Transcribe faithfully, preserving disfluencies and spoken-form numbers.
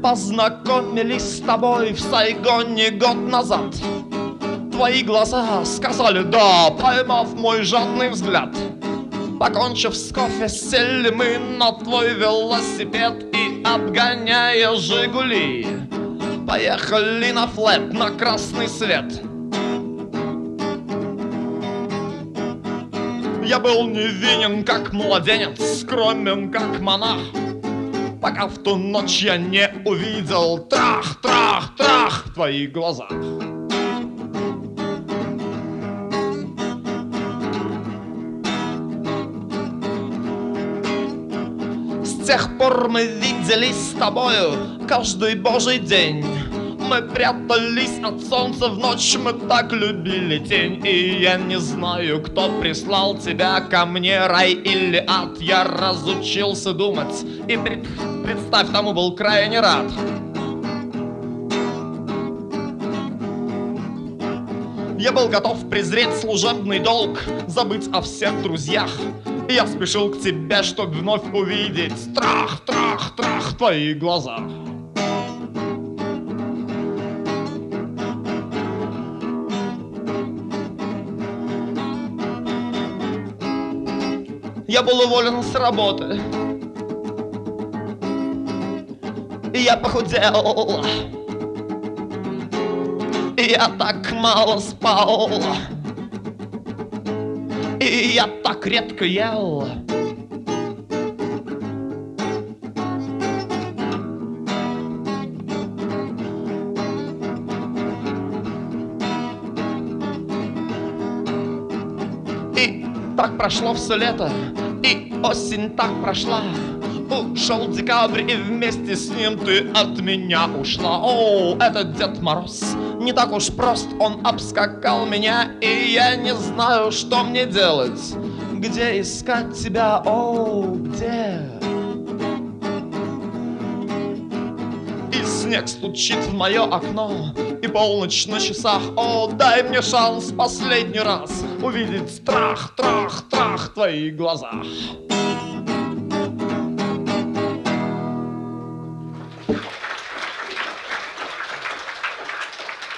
познакомились с тобой в Сайгоне год назад. Твои глаза сказали «да», поймав мой жадный взгляд. Покончив с кофе, сели мы на твой велосипед и, обгоняя «Жигули», поехали на флэт, на красный свет. Я был невинен, как младенец, скромен, как монах, пока в ту ночь я не увидел трах, трах, трах в твоих глазах. С тех пор мы виделись с тобою каждый божий день. Мы прятались от солнца в ночь, мы так любили тень. И я не знаю, кто прислал тебя ко мне, рай или ад. Я разучился думать, и пред... представь, тому был крайне рад. Я был готов презреть служебный долг, забыть о всех друзьях. И я спешил к тебе, чтоб вновь увидеть страх, трах, трах в твоих глазах. Я был уволен с работы, и я похудел, и я так мало спал, и я так редко ел. И так прошло все лето, и осень так прошла. Ушел декабрь, и вместе с ним ты от меня ушла. О, этот Дед Мороз не так уж прост, он обскакал меня, и я не знаю, что мне делать. Где искать тебя, о, где? И снег стучит в мое окно, и полночь на часах. О, дай мне шанс последний раз увидеть страх, трах, трах в твоих глазах.